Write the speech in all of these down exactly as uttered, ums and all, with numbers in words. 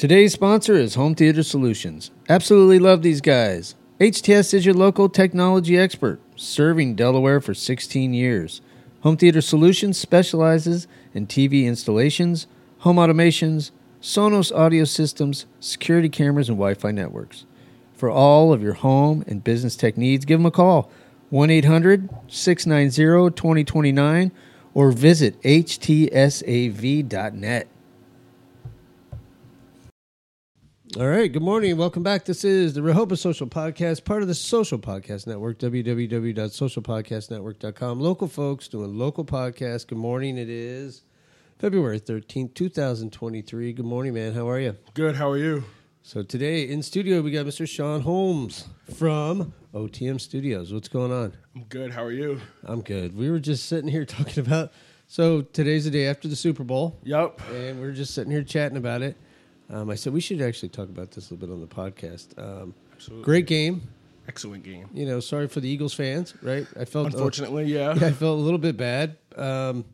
Today's sponsor is Home Theater Solutions. Absolutely love these guys. H T S is your local technology expert, serving Delaware for sixteen years. Home Theater Solutions specializes in T V installations, home automations, Sonos audio systems, security cameras, and Wi-Fi networks. For all of your home and business tech needs, give them a call, one eight hundred, six nine zero, two zero two nine, or visit H T S A V dot net. All right, good morning and welcome back. This is the Rehoboth Social Podcast, part of the Social Podcast Network, w w w dot social podcast network dot com. Local folks doing local podcasts. Good morning. It is February thirteenth, twenty twenty-three. Good morning, man. How are you? Good. How are you? So today in studio, we got Mister Sean Holmes from O T M Studios. What's going on? I'm good. How are you? I'm good. We were just sitting here talking about, so today's the day after the Super Bowl. Yep. And we we're just sitting here chatting about it. Um, I said we should actually talk about this a little bit on the podcast. Um, Absolutely. Great game. Excellent game. You know, sorry for the Eagles fans, right? I felt Unfortunately, uh, yeah. yeah. I felt a little bit bad. Um,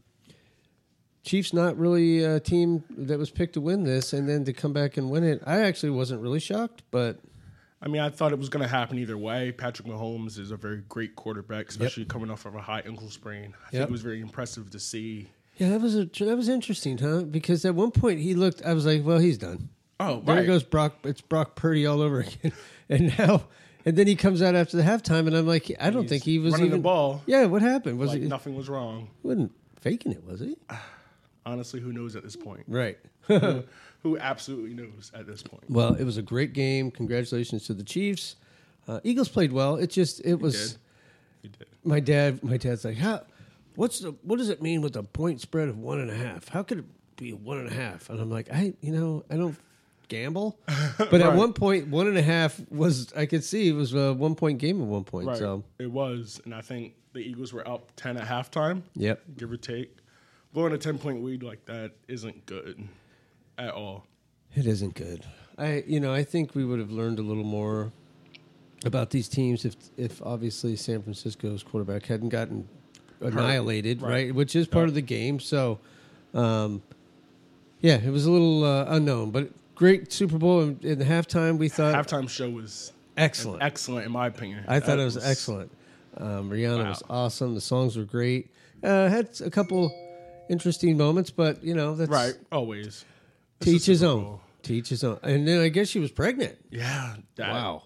Chiefs not really a team that was picked to win this, and then to come back and win it. I actually wasn't really shocked, but I mean, I thought it was going to happen either way. Patrick Mahomes is a very great quarterback, especially Yep. coming off of a high ankle sprain. I Yep. think it was very impressive to see. yeah, that was a, that was interesting, huh? Because at one point he looked, I was like, well, he's done. Oh, There right. goes Brock. It's Brock Purdy all over again. And now, and then he comes out after the halftime, and I'm like, I don't He's think he was running even the ball. Yeah, what happened? Was Like he nothing was wrong. wasn't faking it? Was he? Honestly, who knows at this point? Right. who, who absolutely knows at this point? Well, it was a great game. Congratulations to the Chiefs. Uh, Eagles played well. It just it was. did. He did. My dad. My dad's like, how? What's the? What does it mean with a point spread of one and a half? How could it be one and a half? And I'm like, I, you know, I don't gamble. But at Right. one point, one and a half was. I could see it was a one point game at one point. Right. So It was, and I think the Eagles were up ten at halftime, yep. give or take. Blowing a ten-point lead like that isn't good at all. It isn't good. I, you know, I think we would have learned a little more about these teams if, if obviously San Francisco's quarterback hadn't gotten annihilated, right? Right. Which is part Yeah. of the game. So, um, yeah, it was a little uh, unknown, but great Super Bowl. In, in the halftime, we thought Halftime show was excellent. excellent in my opinion. I thought That it was, excellent. Um, Rihanna Wow. was awesome. The songs were great. Uh, had a couple interesting moments, but you know that's Right, always. It's To the each his Super own. Bowl. To each his own. And then I guess she was pregnant. Yeah. That, Wow.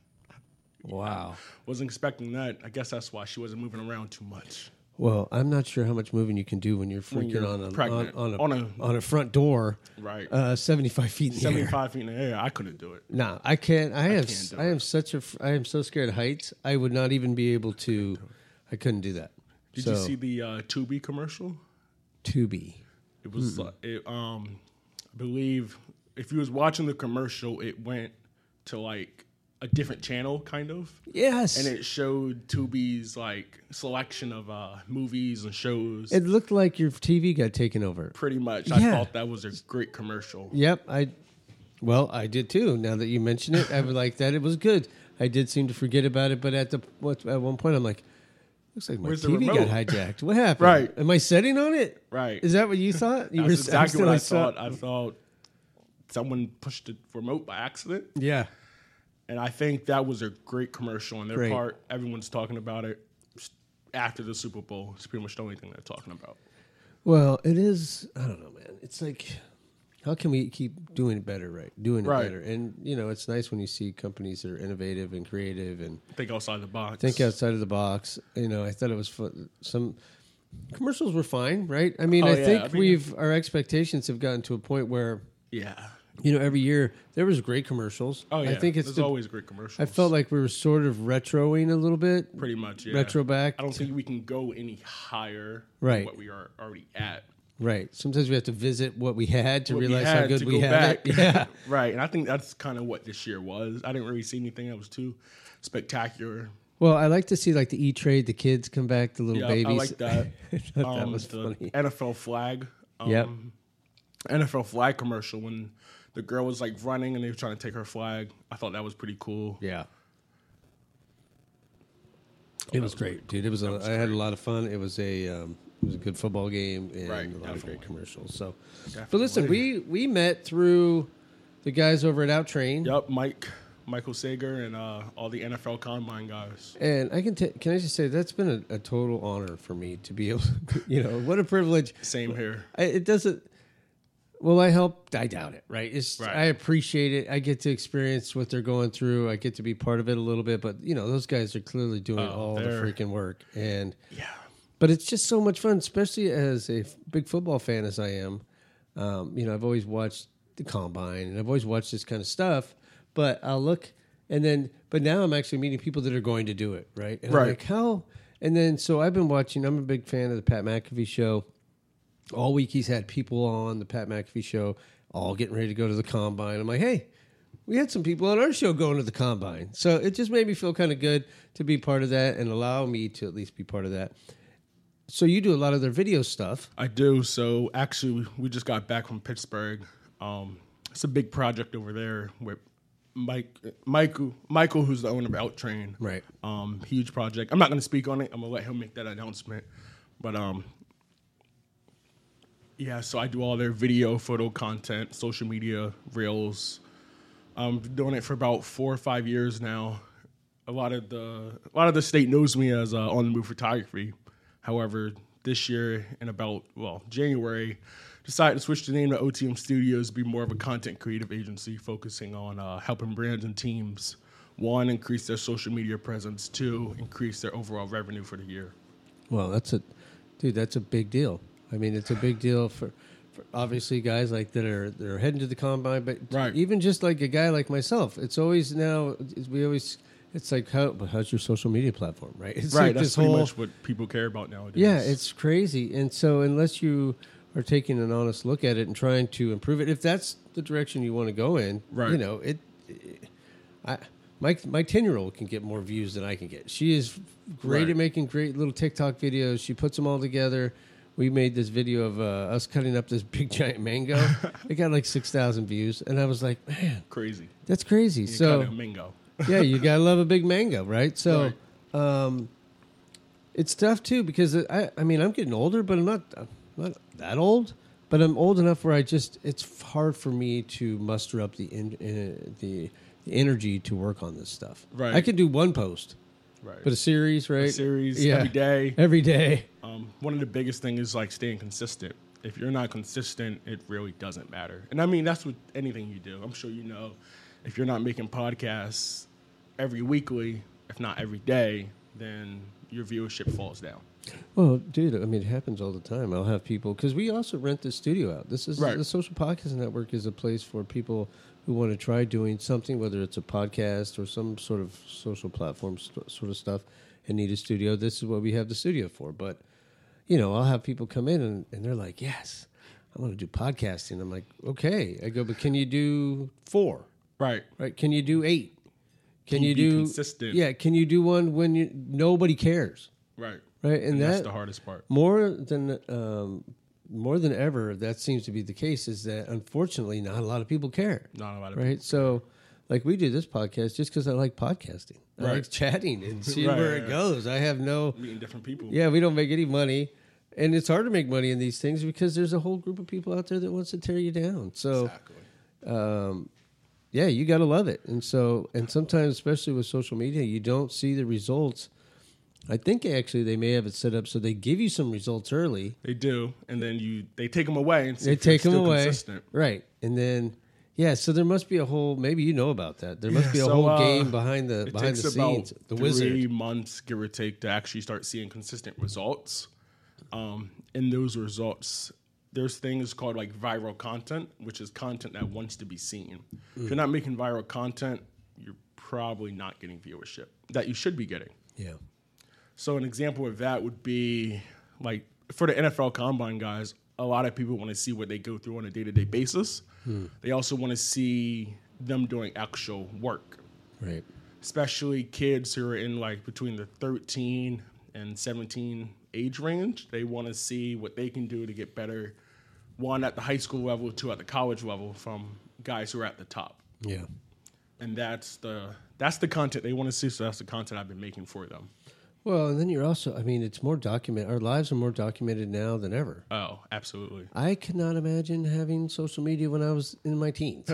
Wow. Wasn't expecting that. I guess that's why she wasn't moving around too much. Well, I'm not sure how much moving you can do when you're When freaking you're on, a, on, pregnant. on, a, On on, a- a, front door, Right. uh, seventy-five feet in the air. seventy-five feet in the air. I couldn't do it. No, I can't. I, have. can't do I it. am such a. I am so scared of heights. I would not even be able to. I couldn't do that. Did so, you see the uh, Tubi commercial? Tubi? It was, uh, it, um, I believe, if you was watching the commercial, it went to like a different channel, kind of. Yes. And it showed Tubi's like selection of uh, movies and shows. It looked like your T V got taken over. Pretty much. I Yeah. thought that was a great commercial. Yep. I. Well, I did too. Now that you mention it, I was like that. It was good. I did seem to forget about it, but at the what, at one point, I'm like, looks like my Where's the T V got remote? hijacked. What happened? Right. Am I setting on it? Right. Is that what you thought? You That's exactly what I accidentally thought. I thought someone pushed the remote by accident. Yeah. And I think that was a great commercial on their Great. part. Everyone's talking about it after the Super Bowl. It's pretty much the only thing they're talking about. Well, it is. I don't know, man. It's like, how can we keep doing it better, right? Doing it Right. better. And, you know, it's nice when you see companies that are innovative and creative and Think outside the box. think outside of the box. You know, I thought it was fun. Some commercials were fine, right? I mean, Oh, I yeah. think I mean- we've, our expectations have gotten to a point where, Yeah. you know, every year there was great commercials. Oh, yeah. I think it's There's the, always great commercials. I felt like we were sort of retroing a little bit. pretty much, yeah. Retro back. I don't think we can go any higher Right. than what we are already at. Right. Sometimes we have to visit what we had to What we realize how had good to we go had back. it. Yeah. Right. And I think that's kind of what this year was. I didn't really see anything that was too spectacular. Well, I like to see like the E Trade, the kids come back, the little Yeah, babies. I like that. I thought that Um, was the funny. N F L flag. Um, Yep. N F L flag commercial when the girl was like running and they were trying to take her flag. I thought that was pretty cool. Yeah. It was great, dude. It was. A, was I had a great. lot of fun. It was a. Um, it was a good football game and Right, a lot of definitely. great commercials. So, but Definitely. listen, we we met through the guys over at Outtrain. Yep, Mike, Michael Sager, and uh, all the N F L Combine guys. And I can t- can I just say that's been a, a total honor for me to be able, to, you know, what a privilege. Same here. I, it doesn't. Well, I help. I doubt it. Right? It's. Right. I appreciate it. I get to experience what they're going through. I get to be part of it a little bit. But you know, those guys are clearly doing Oh, all the they're- freaking work. And Yeah. but it's just so much fun, especially as a f- big football fan as I am. Um, you know, I've always watched the Combine, and I've always watched this kind of stuff. But I'll look, and then, but now I'm actually meeting people that are going to do it, right? And I'm Right. like, how? And then, so I've been watching. I'm a big fan of the Pat McAfee show. All week he's had people on the Pat McAfee show, all getting ready to go to the Combine. I'm like, hey, we had some people on our show going to the Combine. So it just made me feel kind of good to be part of that and allow me to at least be part of that. So you do a lot of their video stuff. I do. So actually, we just got back from Pittsburgh. Um, it's a big project over there with Mike, Michael, Michael, who's the owner of Outtrain. Right. Um, huge project. I'm not going to speak on it. I'm going to let him make that announcement. But um, yeah, so I do all their video, photo content, social media, reels. I'm doing it for about four or five years now. A lot of the a lot of the state knows me as uh, on the move photography. However, this year in about well January, decided to switch the name to O T M Studios, be more of a content creative agency focusing on uh, helping brands and teams one increase their social media presence, two increase their overall revenue for the year. Well, that's a, dude, that's a big deal. I mean, it's a big deal for, for obviously guys like that are that are heading to the Combine, but Right. even just like a guy like myself, it's always now it's, we always it's like how but how's your social media platform, right? It's Right, like that's this pretty whole, much what people care about nowadays. yeah, it's crazy. And so unless you are taking an honest look at it and trying to improve it, if that's the direction you want to go in, Right. you know, it, it I my my ten-year-old can get more views than I can get. She is great Right. at making great little TikTok videos. She puts them all together. We made this video of uh, us cutting up this big giant mango. It got like six thousand views, and I was like, man, crazy. that's crazy. You So cut a mango. yeah, you gotta love a big mango, right? So, um, it's tough too because I, I mean, I'm getting older, but I'm not, I'm not that old. But I'm old enough where I just, it's hard for me to muster up the in, uh, the, the energy to work on this stuff. Right. I can do one post, Right. but a series, right? A series Yeah. every day. Every day. Um, one of the biggest things is like staying consistent. If you're not consistent, it really doesn't matter. And I mean, that's with anything you do. I'm sure you know, if you're not making podcasts every weekly, if not every day, then your viewership falls down. Well, dude, I mean, it happens all the time. I'll have people because we also rent the studio out. This is Right. the Social Podcast Network is a place for people who want to try doing something, whether it's a podcast or some sort of social platform st- sort of stuff, and need a studio. This is what we have the studio for. But you know, I'll have people come in and, and they're like, "Yes, I want to do podcasting." I'm like, "Okay." I go, "But can you do four? Right. Right? Can you do eight? Can Can you you be do consistent? Yeah. Can you do one when you nobody cares? Right. Right? And, And that that's the hardest part. more than um, more than ever, that seems to be the case. Is that unfortunately not a lot of people care, Not a lot of right? So, like we do this podcast just because I like podcasting, I Right. like chatting and seeing Right, where right, it right. goes. I have no, meeting different people. yeah, we don't make any money, and it's hard to make money in these things because there's a whole group of people out there that wants to tear you down. So, Exactly. um, yeah, you got to love it. And so, and sometimes, especially with social media, you don't see the results. I think actually they may have it set up so they give you some results early. They do, and then you they take them away and see They if you're take them still away, consistent. right? And then, yeah. So there must be a whole. Maybe you know about that. There must Yeah, be a so, whole uh, game behind the It behind takes the about scenes. The three wizard. months, give or take, to actually start seeing consistent results. Um, in those results, there's things called like viral content, which is content that wants to be seen. Mm. If you're not making viral content, you're probably not getting viewership that you should be getting. Yeah. So an example of that would be like for the N F L Combine guys, a lot of people want to see what they go through on a day-to-day basis. Hmm. They also want to see them doing actual work, Right. especially kids who are in like between the thirteen and seventeen age range. They want to see what they can do to get better, one at the high school level, two at the college level from guys who are at the top. Yeah. And that's the that's the content they want to see, so that's the content I've been making for them. Well, and then you're also, I mean, it's more documented. Our lives are more documented now than ever. Oh, absolutely. I cannot imagine having social media when I was in my teens.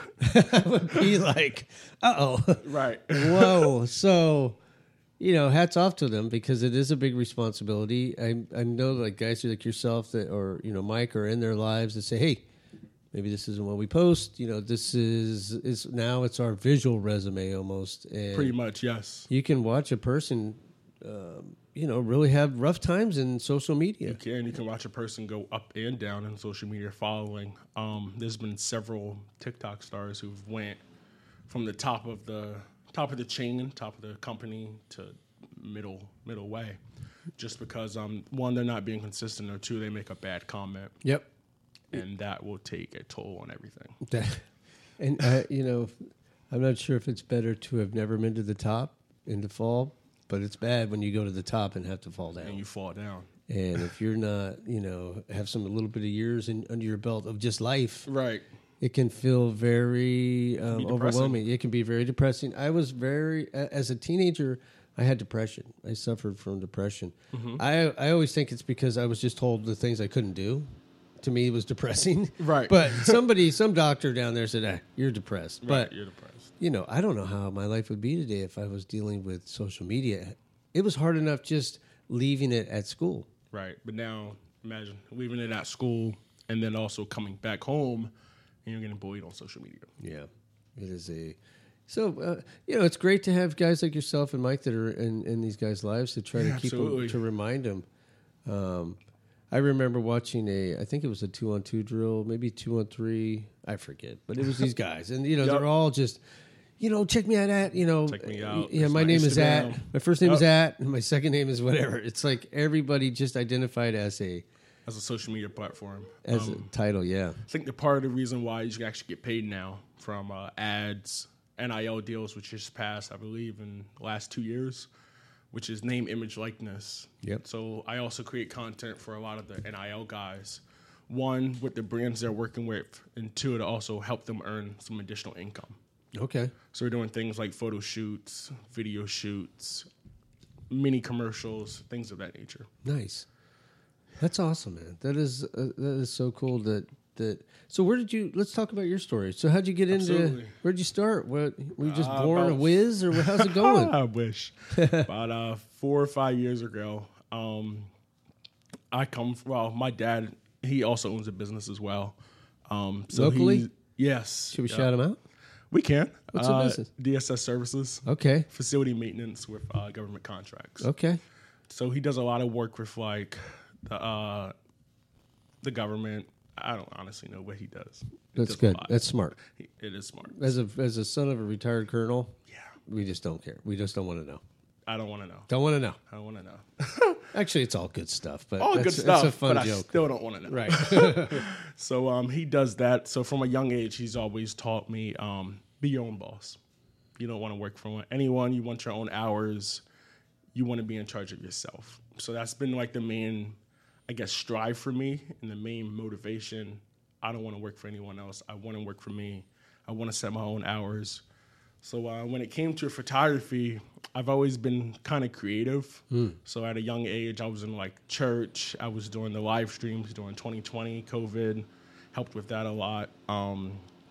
I would be like, uh oh. Right. Whoa. So, you know, hats off to them because it is a big responsibility. I I know like guys like yourself that, or, you know, Mike are in their lives that say, hey, maybe this isn't what we post. You know, this is, is now it's our visual resume almost. And Pretty much, yes. you can watch a person, um, you know, really have rough times in social media. You can. You can watch a person go up and down in social media following. Um, there's been several TikTok stars who've went from the top of the top of the chain, top of the company to middle middle way, just because um one, they're not being consistent, or two, they make a bad comment, Yep. and that will take a toll on everything. And, uh, you know, I'm not sure if it's better to have never been to the top and to fall, but it's bad when you go to the top and have to fall down. And you fall down. And if you're not, you know, have some a little bit of years in, under your belt of just life, Right. it can feel very um, be depressing. overwhelming. It can be very depressing. I was very, a- as a teenager, I had depression. I suffered from depression. Mm-hmm. I I always think it's because I was just told the things I couldn't do. To me, it was depressing. Right. But somebody, some doctor down there said, ah, you're depressed. Right. But, You're depressed. you know, I don't know how my life would be today if I was dealing with social media. It was hard enough just leaving it at school. Right. But now imagine leaving it at school and then also coming back home and you're getting bullied on social media. Yeah, it is a. So, uh, you know, it's great to have guys like yourself and Mike that are in, in these guys' lives to try Yeah, to keep them, absolutely. to remind them. Um, I remember watching a, I think it was a two on two drill, maybe two on three, I forget, but it was these guys, and you know, Yep. they're all just, you know, check me out at, you know, Check me out. yeah, Here's my my name is at, Instagram. my first name is Yep. at, and my second name is whatever. It's like everybody just identified as a As a social media platform. as Um, a title, yeah. I think the part of the reason why you can actually get paid now from uh, ads, N I L deals, which just passed, I believe, in the last two years, which is name, image, likeness. Yep. So I also create content for a lot of the N I L guys. One, with the brands they're working with, and two, to also help them earn some additional income. Okay. So we're doing things like photo shoots, video shoots, mini commercials, things of that nature. Nice. That's awesome, man. That is uh, that is so cool. That that. So where did you? Let's talk about your story. So how'd you get into? Absolutely. Where'd you start? What were you just Uh, born a about- whiz, or how's it going? I wish. About uh, four or five years ago, um, I come. From, well, my dad, he also owns a business as well. Um, so Locally? he- yes. Should we yeah. shout him out? We can. What's the uh, business? D S S Services, Okay. facility maintenance with uh, government contracts. Okay. So he does a lot of work with like the uh, the government. I don't honestly know what he does. He That's does a good. lot. That's smart. He- it is smart. As a as a son of a retired colonel, Yeah, we just don't care. We just don't want to know. I don't want to know. Don't want to know. I don't want to know. Actually, it's all good stuff. But All that's, good stuff, That's a fun but I joke. still don't want to know. Right. So um, he does that. So from a young age, he's always taught me um, be your own boss. You don't want to work for anyone. You want your own hours. You want to be in charge of yourself. So that's been like the main, I guess, strive for me and the main motivation. I don't want to work for anyone else. I want to work for me. I want to set my own hours. So uh, when it came to photography, I've always been kind of creative. So at a young age, I was in like church. I was doing the live streams during twenty twenty, COVID, helped with that a lot. Um,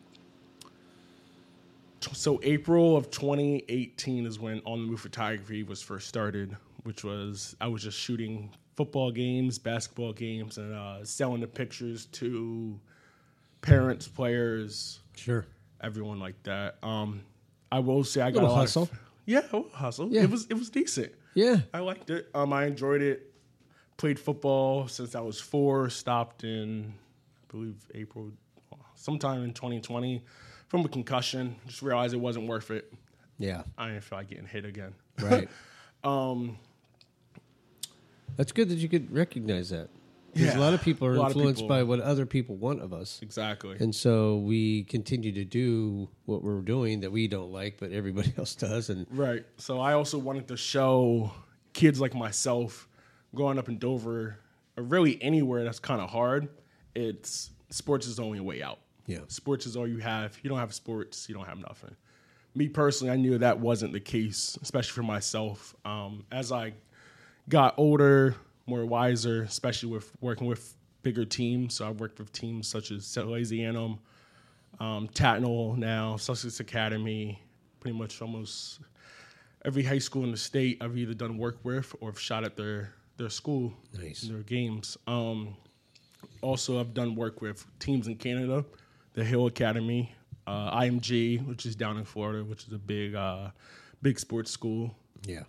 t- so April of twenty eighteen is when On the Move Photography was first started, which was, I was just shooting football games, basketball games, and uh, selling the pictures to parents, players, Sure. everyone like that. Um, I will say I got Little a lot hustle. Of, yeah, a little hustle. Yeah. It was it was decent. Yeah. I liked it. Um, I enjoyed it. Played football since I was four. Stopped in, I believe, April, sometime in twenty twenty, from a concussion. Just realized it wasn't worth it. Yeah. I didn't feel like getting hit again. Right. Um, That's good that you could recognize that. Because Yeah. a lot of people are A lot of influenced people- by what other people want of us. exactly. And so we continue to do what we're doing that we don't like, but everybody else does. And Right. So I also wanted to show kids like myself growing up in Dover, or really anywhere that's kind of hard, it's sports is the only way out. yeah, Sports is all you have. If you don't have sports, you don't have nothing. me personally, I knew that wasn't the case, especially for myself. Um, as I got older, more wiser, especially with working with bigger teams. So I worked with teams such as Salesianum, um, Tatnall now, Sussex Academy, pretty much almost every high school in the state I've either done work with or have shot at their, their school, Nice. their games. Um, also, I've done work with teams in Canada, the Hill Academy, uh, I M G, which is down in Florida, which is a big, uh, big sports school. Yeah.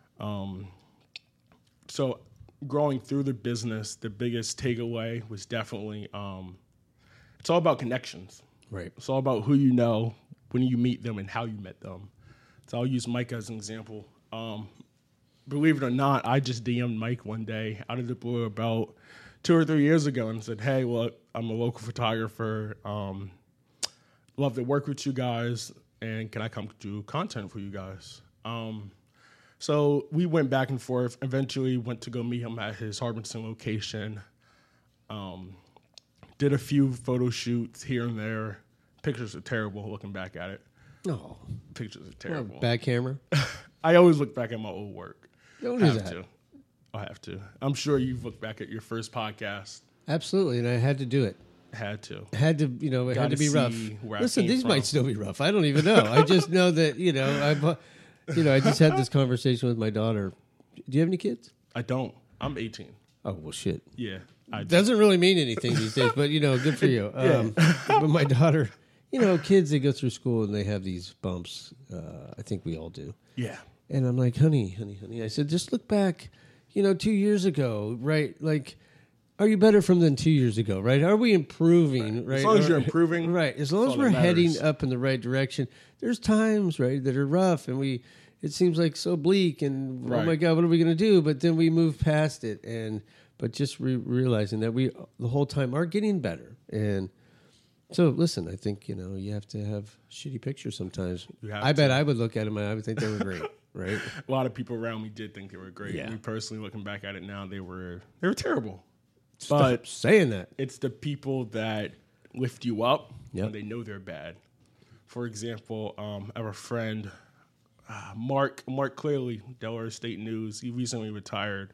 So growing through the business, the biggest takeaway was definitely um, it's all about connections. Right. It's all about who you know, when you meet them, and how you met them. So I'll use Mike as an example. Um, believe it or not, I just D M'd Mike one day out of the blue about two or three years ago and said, hey, look, I'm a local photographer. Um, love to work with you guys, and can I come do content for you guys? Um, so we went back and forth, eventually went to go meet him at his Harbinson location, um, did a few photo shoots here and there. Pictures are terrible looking back at it. Oh, Pictures are terrible. bad camera. I always look back at my old work. Don't I do have that. to. I have to. I'm sure you've looked back at your first podcast. Absolutely, and I had to do it. Had to. Had to, you know, it had Gotta to be rough. see where I Listen, came these from. might still be rough. I don't even know. I just know that, you know, I, you know, I just had this conversation with my daughter. Do you have any kids? I don't. I'm eighteen. Oh well, shit. Yeah. I Doesn't really mean anything these days, but you know, good for you. Um, but my daughter, you know, kids, they go through school and they have these bumps. Uh, I think we all do. Yeah. And I'm like, honey, honey, honey. I said, just look back, you know, two years ago, right? Like, are you better from than two years ago, right? Are we improving, right? As long as Or- you're improving, right? As long that's as all we're that heading matters. up in the right direction. There's times, right, that are rough, and we, it seems like so bleak, and oh Right. my God, what are we going to do? But then we move past it, and but just re- realizing that we the whole time are getting better, and so listen, I think you know you have to have shitty pictures sometimes. You have I bet to. I would look at them and I would think they were great, right? A lot of people around me did think they were great. Yeah. Me personally, looking back at it now, they were they were terrible. Stop But saying that. it's the people that lift you up Yep. when they know they're bad. For example, um, I have a friend, uh, Mark Mark Clearly, Delaware State News. He recently retired.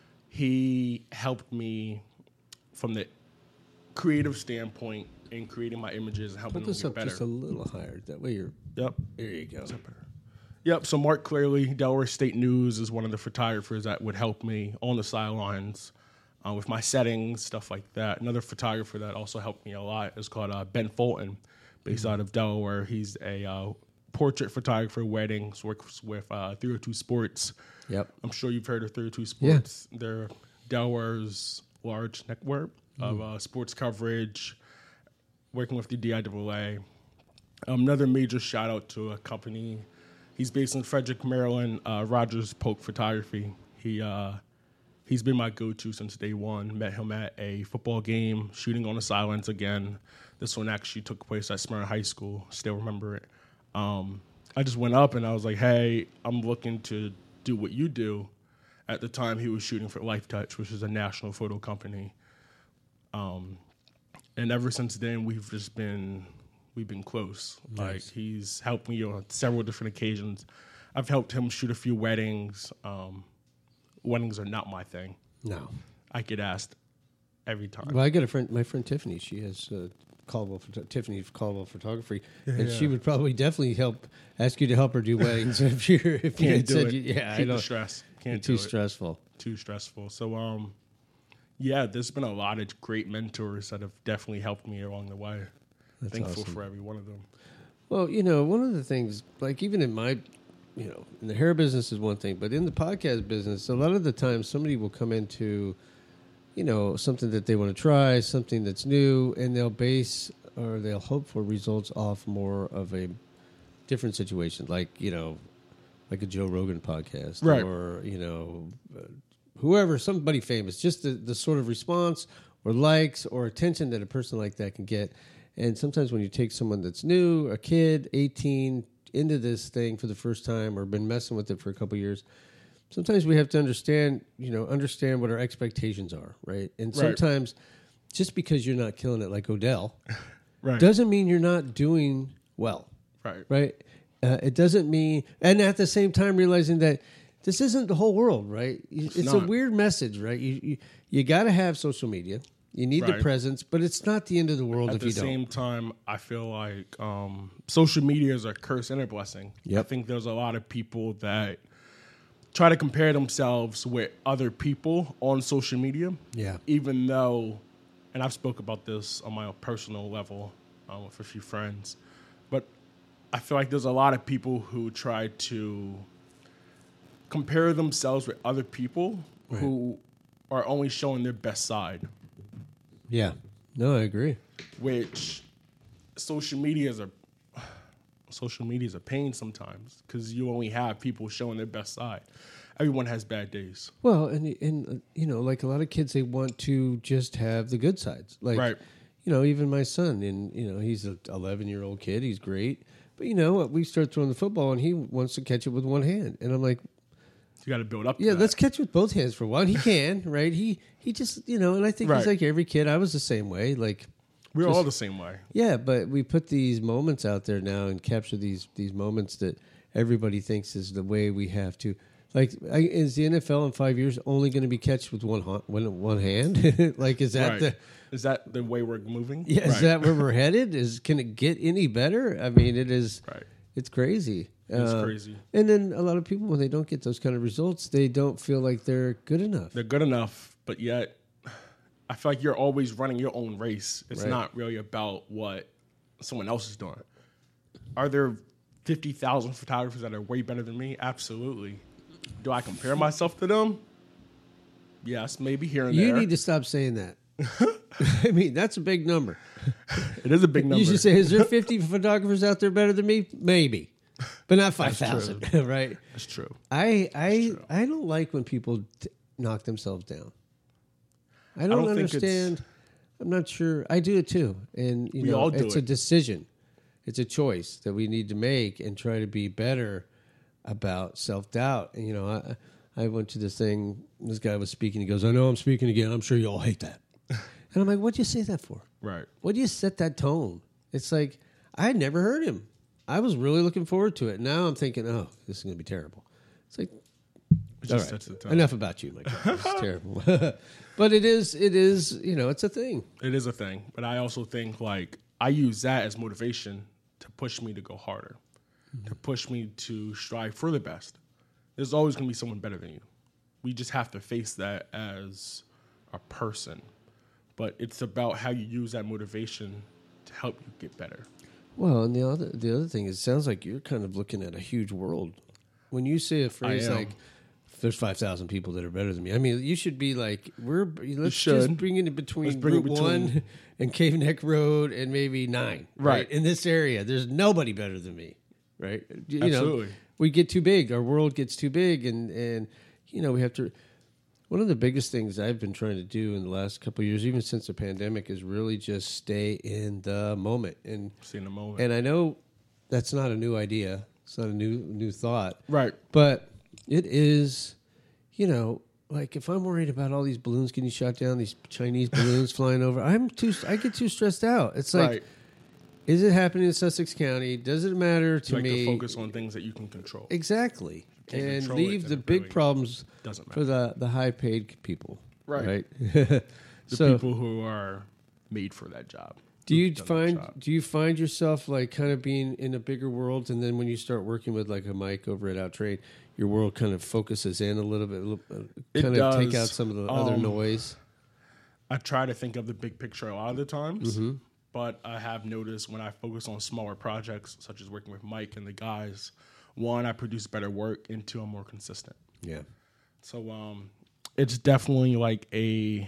He helped me from the creative standpoint in creating my images and helping Put them this get up better. just a little higher. That way you're. Yep. There you go. Yep. So Mark Clearly, Delaware State News, is one of the photographers that would help me on the sidelines uh, with my settings, stuff like that. Another photographer that also helped me a lot is called uh, Ben Fulton, based out of Delaware. He's a uh, portrait photographer, weddings, works with uh, three oh two Sports. Yep. I'm sure you've heard of three oh two Sports. They're Delaware's large network of uh, sports coverage, working with the D I A A. Um, another major shout out to a company. He's based in Frederick, Maryland. Uh, Rogers Polk Photography. He uh, he's been my go-to since day one. Met him at a football game, shooting on the sidelines again. This one actually took place at Smyrna High School. Still remember it. Um, I just went up and I was like, "Hey, I'm looking to do what you do." At the time, he was shooting for Life Touch, which is a national photo company. Um, and ever since then, we've just been we've been close. Nice. Like he's helped me on several different occasions. I've helped him shoot a few weddings. Um, weddings are not my thing. No. I get asked every time. Well, I got a friend, my friend Tiffany. She has uh, Caldwell, photo- Tiffany Caldwell Photography, and she would probably definitely help ask you to help her do weddings if you if you Can't had do said it. you, yeah, I Keep know the stress. Can't too do it. stressful. Too stressful. So, um, yeah, there's been a lot of great mentors that have definitely helped me along the way. That's Thankful awesome. for every one of them. Well, you know, one of the things, like even in my, you know, in the hair business is one thing, but in the podcast business, a lot of the time somebody will come into, you know, something that they want to try, something that's new, and they'll base or they'll hope for results off more of a different situation, like, you know, like a Joe Rogan podcast, Right. or, you know, uh, whoever, somebody famous, just the, the sort of response or likes or attention that a person like that can get. And sometimes when you take someone that's new, a kid, eighteen, into this thing for the first time or been messing with it for a couple of years, sometimes we have to understand, you know, understand what our expectations are, right? And Right. sometimes just because you're not killing it like Odell Right. doesn't mean you're not doing well, right. right? Uh, it doesn't mean, and at the same time realizing that this isn't the whole world, right? It's, it's a not. weird message, right? You you, you got to have social media. You need Right. the presence, but it's not the end of the world At if the you don't. same time, I feel like um, social media is a curse and a blessing. Yep. I think there's a lot of people that try to compare themselves with other people on social media. Yeah. Even though, and I've spoke about this on my personal level um, with a few friends, but I feel like there's a lot of people who try to compare themselves with other people Right. who are only showing their best side. Yeah. No, I agree. Which social media is a social media is a pain sometimes because you only have people showing their best side. Everyone has bad days. Well, and and uh, you know, like a lot of kids, they want to just have the good sides. Like, Right. you know, even my son, and you know, he's an eleven year old kid. He's great, but you know, we start throwing the football, and he wants to catch it with one hand, and I'm like, You got to build up. To yeah, that. let's catch with both hands for a while. He can, right? He he just, you know, and I think he's Right. like every kid. I was the same way. Like, We're just- all the same way. yeah, but we put these moments out there now and capture these these moments that everybody thinks is the way we have to. Like, I, is the N F L in five years only going to be catched with one ha- one, one hand? Like, is that Right. the Is that the way we're moving? yeah? Is Right. that where we're headed? Is can it get any better? I mean, it is. Right. It's crazy. It's Uh, crazy. And then a lot of people, when they don't get those kind of results, they don't feel like they're good enough. They're good enough, but yet I feel like you're always running your own race. It's Right. not really about what someone else is doing. Are there fifty thousand photographers that are way better than me? Absolutely. Do I compare myself to them? Yes, maybe here and You there. need to stop saying that. I mean, that's a big number. It is a big number. You should say, is there fifty photographers out there better than me? Maybe. But not five thousand, right? That's true. I I true. I don't like when people t- knock themselves down. I don't, don't think it's- understand. I'm not sure. I do it too. And you We know, all do it's a it. decision. It's a choice that we need to make and try to be better about self-doubt. And, you know, I I went to this thing, this guy was speaking, he goes, I know I'm speaking again. I'm sure you all hate that. And I'm like, what'd you say that for? Right. What do you set that tone? It's like, I had never heard him. I was really looking forward to it. Now I'm thinking, oh, this is going to be terrible. It's like, It all just right, sets the tone. enough about you, my God. It's terrible. But it is, it is, you know, it's a thing. It is a thing. But I also think, like, I use that as motivation to push me to go harder, to push me to strive for the best. There's always going to be someone better than you. We just have to face that as a person. But it's about how you use that motivation to help you get better. Well, and the other, the other thing is, it sounds like you're kind of looking at a huge world. When you say a phrase am. like, there's five thousand people that are better than me. I mean, you should be like, we're let's should. just bring it between Let's bring it Route between- One and Cave Neck Road and maybe nine. Right. In this area, there's nobody better than me. Right. You Absolutely. know, we get too big. Our world gets too big, and and you know we have to. One of the biggest things I've been trying to do in the last couple of years, even since the pandemic, is really just stay in the moment. And See in a moment. and I know that's not a new idea. It's not a new new thought. Right. But it is, you know, like if I'm worried about all these balloons getting shot down, these Chinese balloons flying over, I'm too. I get too stressed out. It's like, Right. is it happening in Sussex County? Does it matter to like me? to focus on things that you can control. Exactly, can't and control it, leave then the it big really problems doesn't for the the high paid people. Right. Right. The so, people who are made for that job. do you who've done that find job. do you find yourself like kind of being in a bigger world, and then when you start working with like a Mike over at Outtrade, your world kind of focuses in a little bit, a little- uh, It kind of take does. out some of the other Um, noise. I try to think of the big picture a lot of the times, Mm-hmm. but I have noticed when I focus on smaller projects, such as working with Mike and the guys, one, I produce better work, and two, I'm more consistent. Yeah. So um, it's definitely like a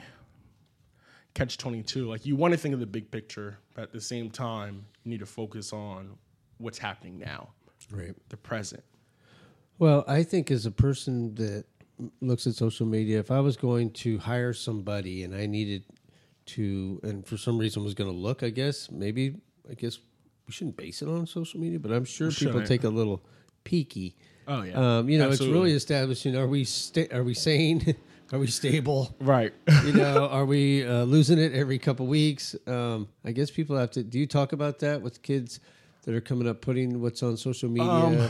catch twenty-two. Like you want to think of the big picture, but at the same time, you need to focus on what's happening now, Right. the present. Well, I think as a person that looks at social media, if I was going to hire somebody and I needed to, and for some reason was going to look, I guess, maybe, I guess we shouldn't base it on social media, but I'm sure We people shouldn't. take a little peeky. Oh yeah, Um, you know, Absolutely. it's really establishing, are we, sta- are we sane? Are we stable? right. You know, are we uh, losing it every couple weeks? Um, I guess people have to, do you talk about that with kids that are coming up, putting what's on social media? Um,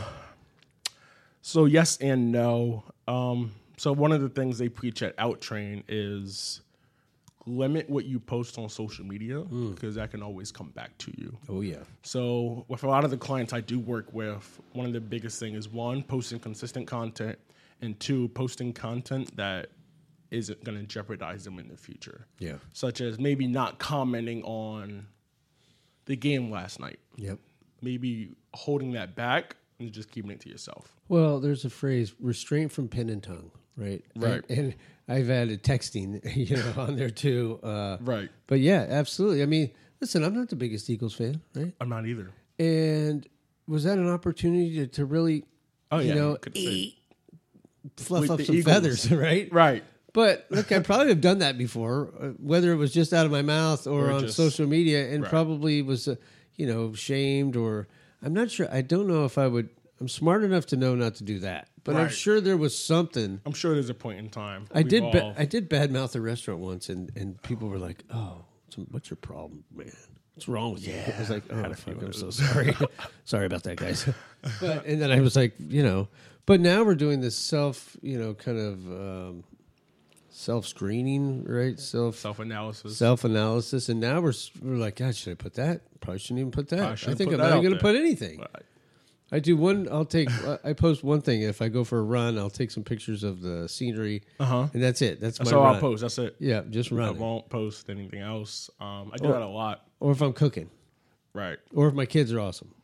so yes and no. Um, so one of the things they preach at Outtrain is limit what you post on social media because mm. that can always come back to you. Oh, yeah. So with a lot of the clients I do work with, one of the biggest things is, one, posting consistent content, and two, posting content that isn't going to jeopardize them in the future. Yeah. Such as maybe not commenting on the game last night. Yep. Maybe holding that back and just keeping it to yourself. Well, there's a phrase, restraint from pen and tongue, right? Right. And, and I've added texting, you know, on there too. Uh, right. But yeah, absolutely. I mean, listen, I'm not the biggest Eagles fan, right? I'm not either. And was that an opportunity to, to really, oh, yeah, you know, you eat, fluff With up the some Eagles. feathers, right? Right. But look, I probably have done that before, uh, whether it was just out of my mouth or, Or on just- social media, and right. probably was, uh, you know, shamed, or I'm not sure. I don't know if I would. I'm smart enough to know not to do that, but I'm Right. sure there was something. I'm sure there's a point in time. I We've did. all- Ba- I did badmouth a restaurant once, and, and people were like, "Oh, what's- what's your problem, man? What's wrong with you?" I was like, "Oh, fuck, I'm so sorry. Sorry about that, guys." But and then I was like, you know, but now we're doing this self, you know, kind of um, self screening, right? Self Self-analysis. self analysis, and now we're s- we're like, God, should I put that? Probably shouldn't even put that. Probably I shouldn't think put I'm that not out going to there. put anything. Right. I do one. I'll take. I post one thing. If I go for a run, I'll take some pictures of the scenery, Uh-huh. and that's it. That's, That's my all run. I'll post. That's it. Yeah, just I run. won't post anything else. Um, I do Or- that a lot. Or if I'm cooking, Right. or if my kids are awesome,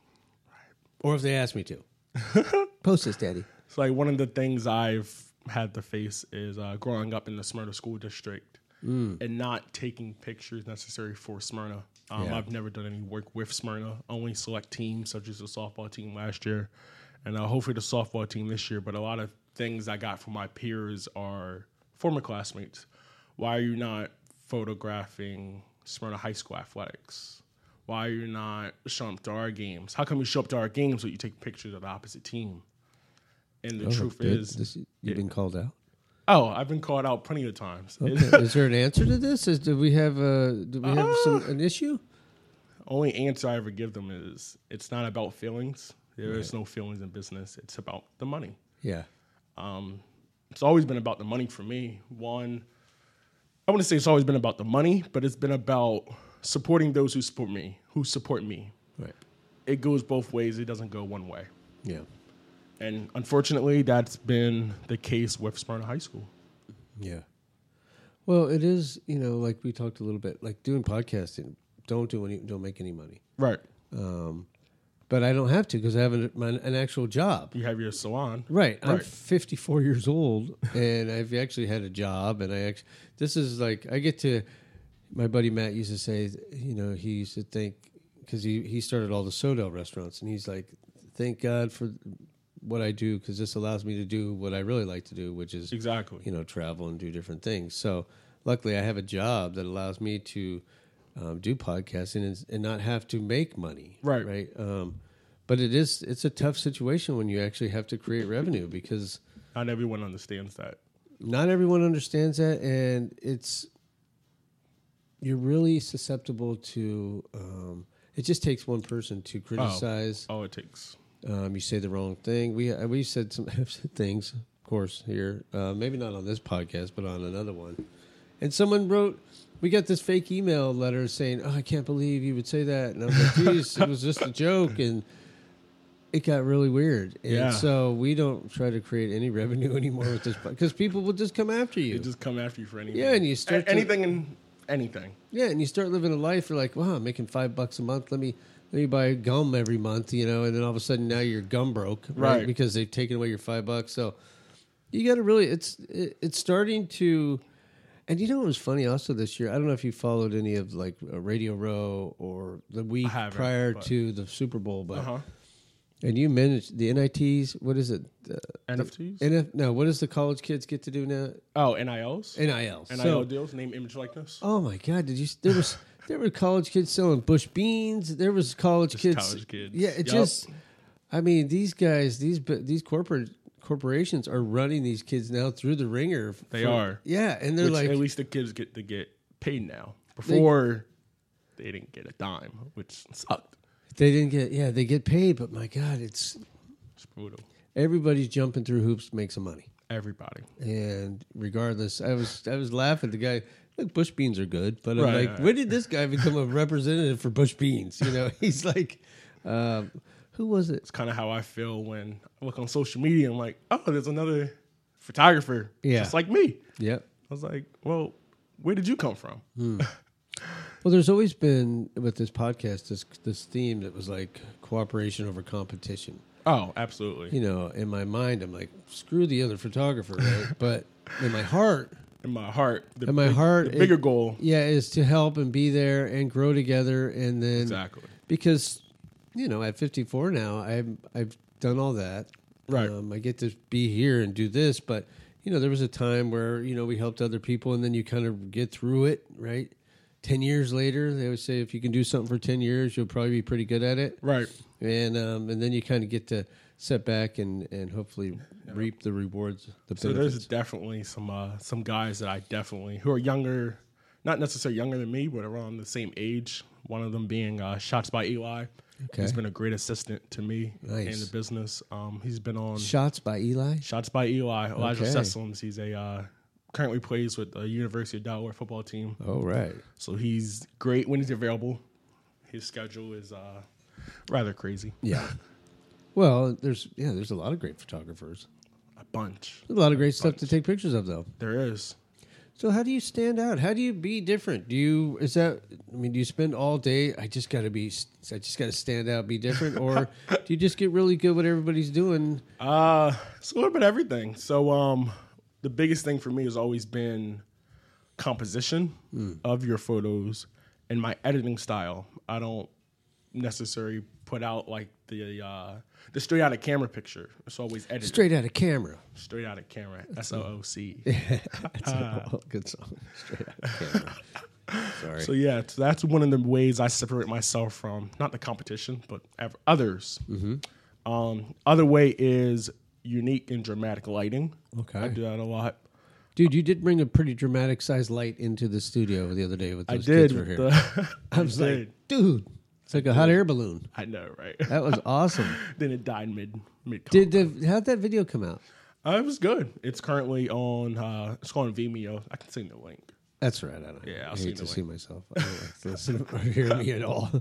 or if they ask me to. Post this, Daddy. So like one of the things I've had to face is uh, growing up in the Smyrna school district Mm. and not taking pictures necessary for Smyrna. Um, Yeah. I've never done any work with Smyrna, only select teams such as the softball team last year and uh, hopefully the softball team this year. But a lot of things I got from my peers are former classmates. Why are you not photographing Smyrna High School athletics? Why are you not showing up to our games? How come you show up to our games but you take pictures of the opposite team? And the Oh, truth did- is, this, you've it- been called out. oh, I've been called out plenty of times. Okay. Is there an answer to this? Is do we have a do we have some an issue? Only answer I ever give them is it's not about feelings. There is no feelings in business. It's about the money. Yeah. Um, it's always been about the money for me. One, I want to say it's always been about the money, but it's been about supporting those who support me, who support me. Right. It goes both ways. It doesn't go one way. Yeah. And unfortunately, that's been the case with Smyrna High School. Yeah. Well, it is, you know, like we talked a little bit, like doing podcasting, don't do any, don't make any money. Right. Um, but I don't have to because I have an, my, an actual job. You have your salon. Right. I'm Right. fifty-four years old, and I've actually had a job, and I actually, this is like, I get to, my buddy Matt used to say, you know, he used to think, because he, he started all the Sodell restaurants, and he's like, thank God for what I do, because this allows me to do what I really like to do, which is, Exactly. you know, travel and do different things. So luckily I have a job that allows me to um, do podcasting and, and not have to make money. Right. Right. Um, but it is, it's a tough situation when you actually have to create revenue because Not everyone understands that. not everyone understands that. And it's, you're really susceptible to, um, it just takes one person to criticize. Oh, it takes. Um, you say the wrong thing. We uh, we said some have said things, of course, here. Uh, maybe not on this podcast, but on another one. And someone wrote, we got this fake email letter saying, "Oh, I can't believe you would say that." And I was like, "Geez, it was just a joke." And it got really weird. And Yeah. so we don't try to create any revenue anymore with this because people will just come after you. They just come after you for anything. Yeah, and you start A- to- anything and anything. Yeah, and you start living a life. You're like, wow, I'm making five bucks a month. Let me let me buy gum every month, you know. And then all of a sudden, now you're gum broke, right? Right. Because they've taken away your five bucks. So you got to really, it's it, it's starting to. And you know what was funny also this year? I don't know if you followed any of like uh, Radio Row or the week haven't, prior but- to the Super Bowl, but Uh huh. and you managed the N I Ts. What is it? Uh, N F Ts. N F, no, what does the college kids get to do now? Oh, N I Ls. N I Ls. N I L So- deals. Name, image, likeness. Oh my God! Did you? There was there were college kids selling Bush beans. There was college Just kids. college kids. Yeah, it Yup. just. I mean, these guys, these bu- these corporate corporations are running these kids now through the ringer. They for- are. Yeah, and they're Which like, at least the kids get to get paid now. Before they, didn't get a dime, which sucked. They didn't get, yeah, they get paid, but my God, it's It's brutal. everybody's jumping through hoops to make some money. Everybody. And regardless, I was I was laughing at the guy. Look, bush beans are good, but I'm Right, like, right. when did this guy become a representative for bush beans? You know, he's like, um, who was it? It's kind of how I feel when I look on social media. I'm like, oh, there's another photographer Yeah. just like me. Yep. I was like, well, where did you come from? Well, there's always been with this podcast this this theme that was like cooperation over competition. Oh, absolutely. You know, in my mind, I'm like, screw the other photographer, right? But in my heart, In my heart, the, in my big- heart, the bigger it- goal. yeah, is to help and be there and grow together, and then Exactly. because you know, at fifty-four now, I've I've done all that. Right. Um, I get to be here and do this, but you know, there was a time where you know we helped other people, and then you kind of get through it, right? Ten years later, they always say if you can do something for ten years, you'll probably be pretty good at it, Right. and um, and then you kind of get to sit back and, and hopefully reap the rewards. The So benefits. there's definitely some uh, some guys that I definitely who are younger, not necessarily younger than me, but around the same age. One of them being uh, Shots by Eli. Okay. He's been a great assistant to me Nice. in the business. Um, he's been on Shots by Eli. Shots by Eli. Elijah Okay. Sessoms. He's a uh, currently plays with the University of Delaware football team. Oh right. So he's great when he's available. His schedule is uh, rather crazy. Yeah. Well, there's yeah, there's a lot of great photographers. A bunch. There's a lot of great stuff to take pictures of, though. There is. So how do you stand out? How do you be different? Do you is that? I mean, do you spend all day? I just got to be. I just got to stand out, be different, or do you just get really good what everybody's doing? Uh, it's a little bit of everything. So um, the biggest thing for me has always been composition of your photos and my editing style. I don't necessarily put out like the uh, the straight out of camera picture. It's always edited Straight out of camera. straight out of camera. S O O C. That's a good song. Straight out of camera. Sorry. So yeah, so that's one of the ways I separate myself from not the competition, but ev- others. Mm-hmm. Um, other way is unique and dramatic lighting. Okay. I do that a lot. Dude, you did bring a pretty dramatic sized light into the studio the other day with I those did. kids were with here. the- I was did. like, dude, it's like a hot air balloon. I know, right? That was awesome. Then it died mid mid. Did the how'd that video come out? Uh, it was good. It's currently on. Uh, it's on Vimeo. I can send the link. That's right. I don't. Yeah, I'll I see hate the to see link. myself. I don't like to listen or hear me at all.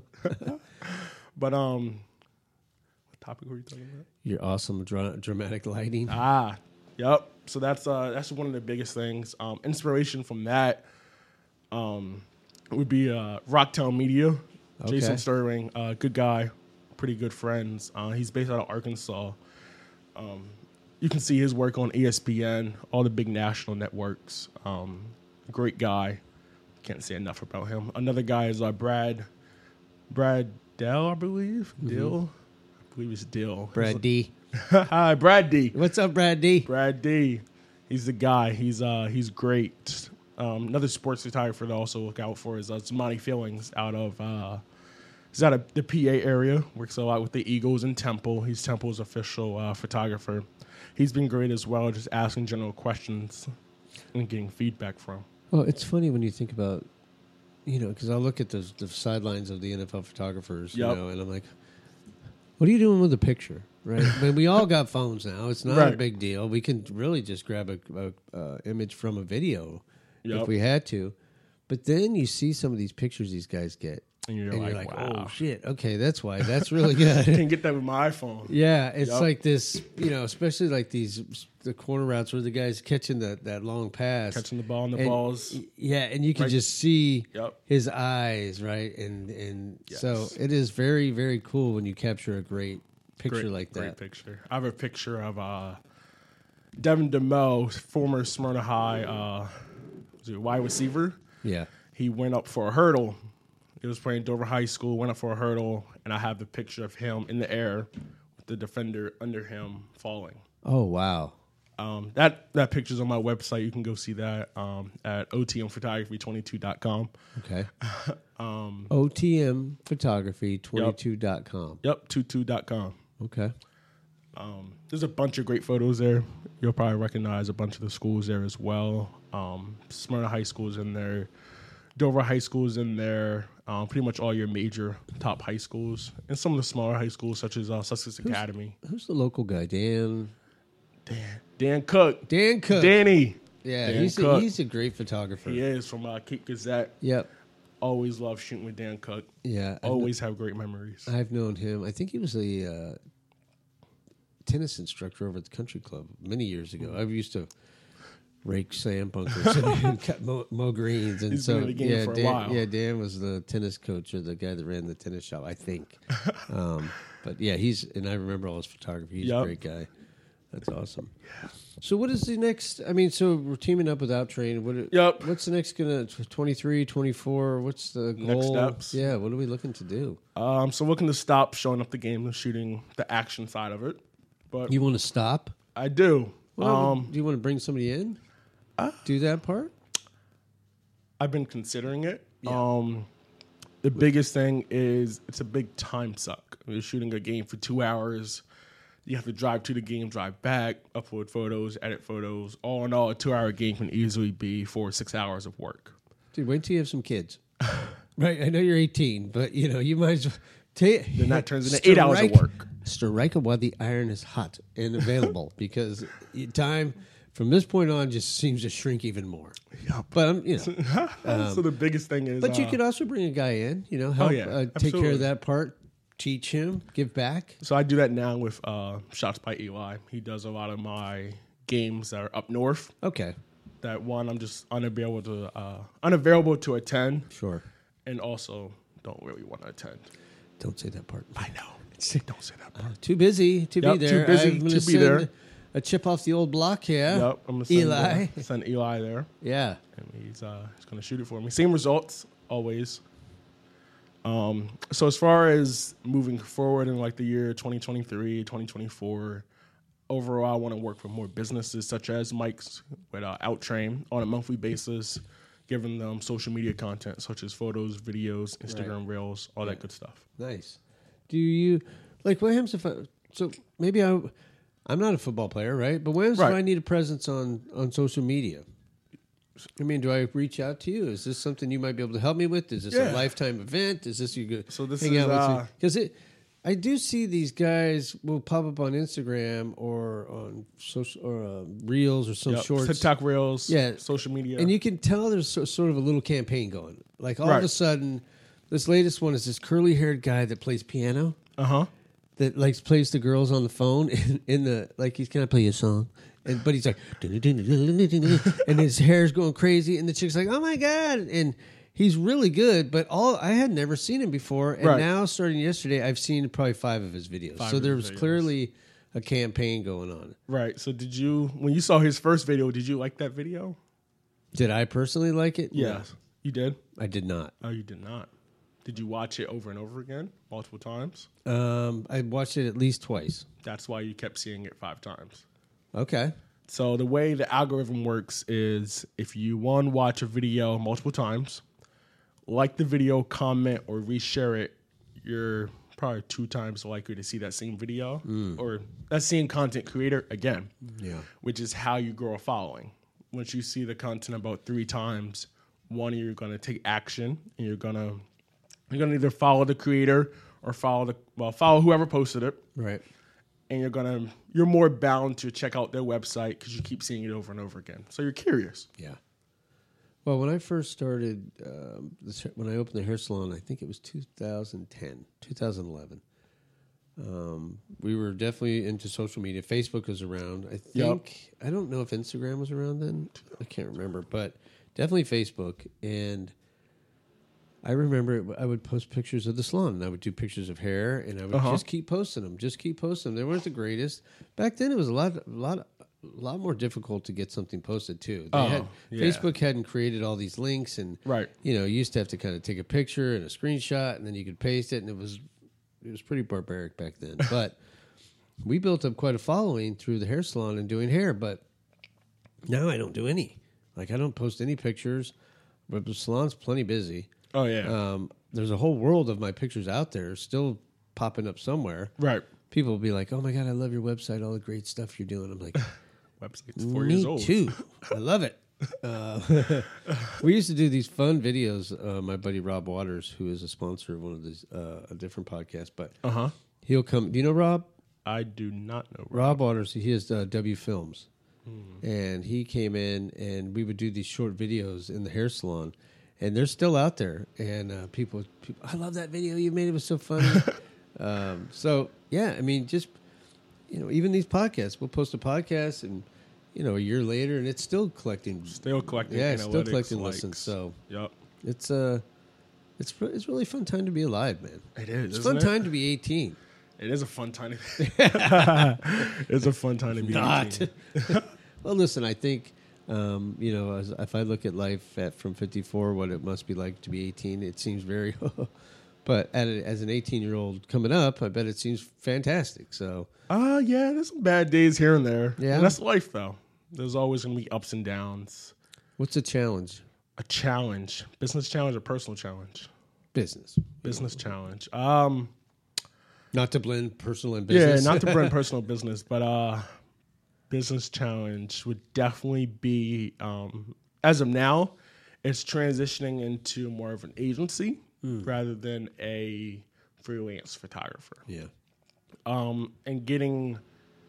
But um, what topic were you talking about? Your awesome dra- dramatic lighting. Ah, yep. So that's uh that's one of the biggest things. Um, inspiration from that um would be uh Rocktown Media. Jason Okay. Sterling, uh, good guy, pretty good friends. Uh, he's based out of Arkansas. Um, you can see his work on E S P N, all the big national networks. Um, great guy. Can't say enough about him. Another guy is uh, Brad Brad Dell, I believe. Dill. I believe it's Dill. Brad D. Hi, Brad D. What's up, Brad D? Brad D. He's the guy. He's uh he's great. Um, another sports photographer to also look out for is uh, Zamani Feelings out of uh, he's out of the P A area. Works a lot with the Eagles and Temple. He's Temple's official uh, photographer. He's been great as well, just asking general questions and getting feedback from. Well, it's funny when you think about, you know, because I look at the, the sidelines of the N F L photographers, you Yep. know, and I'm like, what are you doing with the picture? Right? I mean, we all got phones now. It's not a Right. big deal. We can really just grab a, a uh, image from a video Yep. if we had to. But then you see some of these pictures these guys get, And you're and like, you're like, wow. oh shit, okay, that's why. That's really good. Can't get that with my iPhone. Yeah, it's Yep. like this, you know, especially like these the corner routes where the guy's catching that that long pass, Catching the ball and the And- balls. Yeah, and you can Right. just see Yep. his eyes, right? And and so Yes. it is very very cool when you capture a great picture Great, like great that. picture. I have a picture of uh, Devin DeMo, former Smyrna High uh, was it wide receiver. Yeah. He went up for a hurdle. He was playing Dover High School, went up for a hurdle, and I have the picture of him in the air with the defender under him falling. Oh wow. Um, that that picture's on my website. You can go see that um, at O T M photography twenty-two dot com. Okay. um, O T M photography twenty-two dot com. Yep, twenty-two dot com. Okay. Um, there's a bunch of great photos there. You'll probably recognize a bunch of the schools there as well. Um, Smyrna High School's in there. Dover High School is in there. Um, pretty much all your major top high schools and some of the smaller high schools such as uh, Sussex Academy. Who's the local guy? Dan. Dan, Dan Cook. Dan Cook. Danny. Yeah, Dan he's a, Cook. he's a great photographer. He is from uh, Cape Gazette. Yep. Always love shooting with Dan Cook. Yeah. I've Always have great memories. kn- I've known him. I think he was a uh, tennis instructor over at the country club many years ago. I used to rake sand bunkers and cut mow, mow greens, and He's so been in the game yeah, for a Dan, while. yeah, Dan was the tennis coach or the guy that ran the tennis shop, I think. um, but yeah, he's and I remember all his photography. He's Yep. a great guy. That's awesome. So what is the next? I mean, so we're teaming up with Outtrain. What? Yep. What's the next gonna twenty-three, twenty-four? What's the goal? Next steps? Yeah. What are we looking to do? Um, so looking to stop showing up the game and shooting the action side of it. But You want to stop? I do. Well, um, do you want to bring somebody in? Uh, do that part? I've been considering it. Um, the biggest thing is it's a big time suck. You're shooting a game for two hours. You have to drive to the game, drive back, upload photos, edit photos. All in all, a two-hour game can easily be four or six hours of work. Dude, wait till you have some kids. Right? I know you're eighteen, but you know you might as well take. Then that turns into eight hours of work. Strike it while the iron is hot and available, because time from this point on just seems to shrink even more. Yep. But um, you know, so the biggest thing is, but you uh, could also bring a guy in. You know, help yeah, uh, take absolutely. care of that part, teach him, give back. So I do that now with uh, Shots by Eli. He does a lot of my games that are up north. Okay, That one I'm just unavailable to uh, unavailable to attend, sure. and also don't really want to attend. Don't say that part. I know. Don't say that part. Too busy to Yep, be too there. busy I'm gonna to be send there. A chip off the old block. Yeah. Yep, I'm gonna send, Eli. Uh, send Eli there, Yeah. and he's uh, he's gonna shoot it for me. Same results always. Um, so as far as moving forward in like the year twenty twenty-three, twenty twenty-four, overall, I want to work with more businesses such as Mike's with uh, Outtrain on a monthly basis, giving them social media content such as photos, videos, Instagram Reels, all that good stuff. Nice. Do you like what happens if I, so maybe I I'm not a football player, right? But when Right. do I need a presence on on social media? I mean, do I reach out to you? Is this something you might be able to help me with? Is this Yeah. a lifetime event? Is this you go So this hang is, out with uh, because it I do see these guys will pop up on Instagram or on social or uh, reels or some Yep. shorts. TikTok Reels, Yeah. social media. And you can tell there's so, sort of a little campaign going. Like all of Right. a sudden, this latest one is this curly haired guy that plays piano uh huh. that like plays the girls on the phone in, in the like he's gonna play you a song, and but he's like and his hair's going crazy, and the chick's like, oh my god, and he's really good. But all I had never seen him before, and Right. now starting yesterday, I've seen probably five of his videos. Five so of there his was videos. clearly a campaign going on. Right. So did you, when you saw his first video, did you like that video? Did I personally like it? Yes. You did? No, I did not. Oh, you did not. Did you watch it over and over again, multiple times? Um, I watched it at least twice. That's why you kept seeing it five times. Okay. So the way the algorithm works is if you, one, watch a video multiple times, like the video, comment, or reshare it, you're probably two times likely to see that same video or that same content creator again. Yeah. Which is how you grow a following. Once you see the content about three times, one, you're going to take action, and you're going to you're going to either follow the creator or follow the well follow whoever posted it, Right. and you're going to you're more bound to check out their website because you keep seeing it over and over again. So you're curious. Yeah. Well, when I first started, um, this, when I opened the hair salon, I think it was two thousand ten, two thousand eleven. Um, we were definitely into social media. Facebook was around. I think I don't know if Instagram was around then. I can't remember, but definitely Facebook. And I remember it, I would post pictures of the salon, and I would do pictures of hair, and I would Uh-huh. just keep posting them, just keep posting them. They weren't the greatest back then. It was a lot, a lot, a lot more difficult to get something posted too. They Oh, had, yeah. Facebook hadn't created all these links, and Right. you know, you used to have to kind of take a picture and a screenshot, and then you could paste it, and it was it was pretty barbaric back then. But we built up quite a following through the hair salon and doing hair. But now I don't do any. Like I don't post any pictures. But the salon's plenty busy. Oh yeah. Um, there's a whole world of my pictures out there still popping up somewhere. right. People will be like, "Oh my god, I love your website, all the great stuff you're doing." I'm like, Website's four "Me years old. too. I love it." Uh, we used to do these fun videos. Uh, my buddy Rob Waters, who is a sponsor of one of these, uh, a different podcast, but Uh huh. he'll come. Do you know Rob? I do not know. Rob Waters, he has uh, W Films. And he came in, and we would do these short videos in the hair salon. And they're still out there. And uh, people, people, I love that video you made. It was so funny. um, so, yeah, I mean, just, you know, even these podcasts. We'll post a podcast, and, you know, a year later, and it's still collecting. Still collecting. Yeah, analytics, still collecting likes. listens. So, Yep. it's, uh, it's, it's really fun time to be alive, man. It is. It's a isn't fun it? time to be eighteen. It is a fun time. To it's a fun time to be Not. eighteen. Well, listen, I think, um, you know, as, if I look at life at, from fifty-four, what it must be like to be eighteen, it seems very, but at a, as an eighteen-year-old coming up, I bet it seems fantastic. So, Uh, yeah, there's some bad days here and there. Yeah. And that's life, though. There's always going to be ups and downs. what's a challenge? A challenge. Business challenge or personal challenge? Business. Business challenge. Um, Not to blend personal and business. Yeah, not to bring personal business, but uh, business challenge would definitely be, um, as of now, it's transitioning into more of an agency Mm. rather than a freelance photographer. Yeah. Um, and getting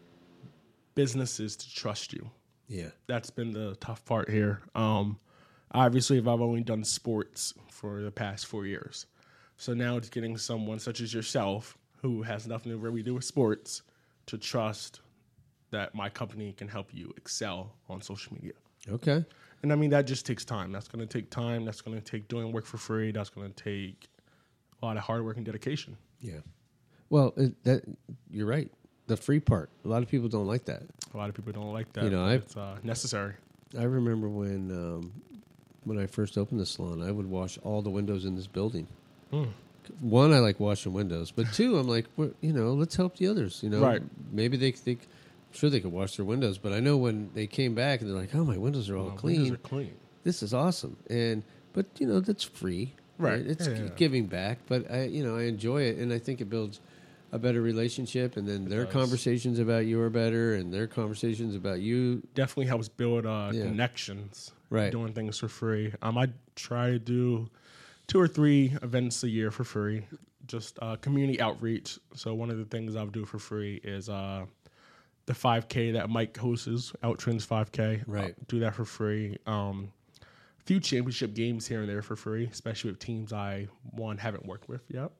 businesses to trust you. Yeah. That's been the tough part here. Um, obviously, I've only done sports for the past four years. So now it's getting someone such as yourself who has nothing to really do with sports to trust that my company can help you excel on social media. Okay. And I mean, that just takes time. That's going to take time. That's going to take doing work for free. That's going to take a lot of hard work and dedication. Yeah. Well, it, that you're right. The free part. A lot of people don't like that. A lot of people don't like that. You know, but I- it's uh, necessary. I remember when um, when I first opened the salon, I would wash all the windows in this building. Hmm. One, I like washing windows, but two, I'm like, well, you know, let's help the others. You know, Right. Maybe they think, I'm sure they could wash their windows, but I know when they came back and they're like, oh, my windows are all Well, clean. windows are clean. This is awesome, and but you know that's free, Right. It's Yeah, g- yeah. giving back, but I, you know, I enjoy it, and I think it builds a better relationship, and then their does. conversations about you are better, and their conversations about you. Definitely helps build uh, Yeah. connections. Right. Doing things for free. Um, I try to do two or three events a year for free. Just uh, community outreach. So one of the things I'll do for free is uh, the five K that Mike hosts, Outtrends five K. Right. I'll do that for free. Um, a few championship games here and there for free, especially with teams I, one, haven't worked with yet,